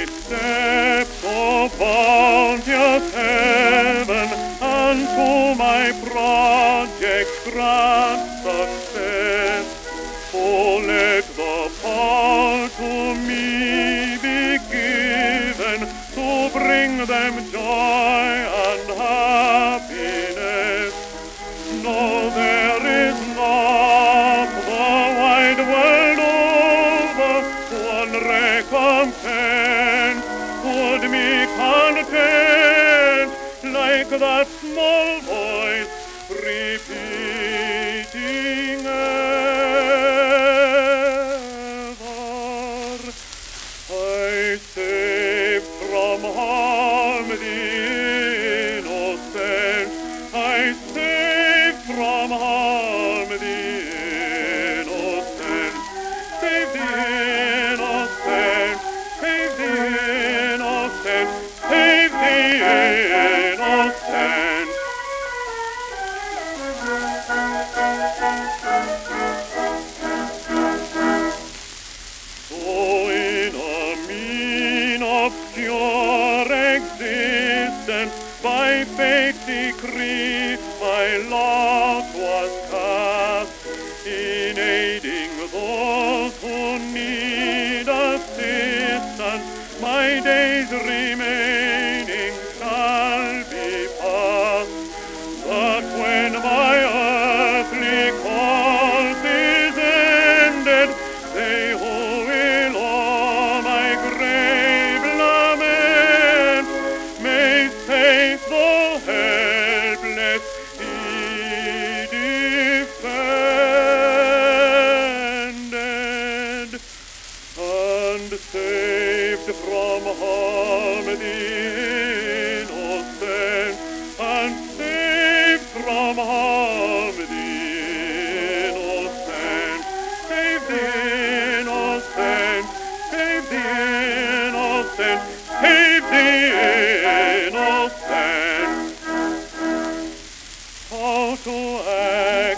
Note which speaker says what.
Speaker 1: my steps, O bounteous heaven, unto my projects grant success. Oh, let the power to me be given to bring them joy and happiness. No, there is not the wide world over one recompense would me content like that small voice repeating ever. I saved from harm the innocent. I saved from harm the innocent. Save the innocent. Save the innocent. Save the innocent. So in a mean obscure existence, by fate's decree, my lot was cast. In aiding those who need assistance, my days remaining shall be passed. That when my earthly course is ended, they who will o'er my grave lament may save the helpless he defended, and saved from harm the innocent, and saved from harm the innocent. Save the innocent, save the innocent, save the innocent. How to act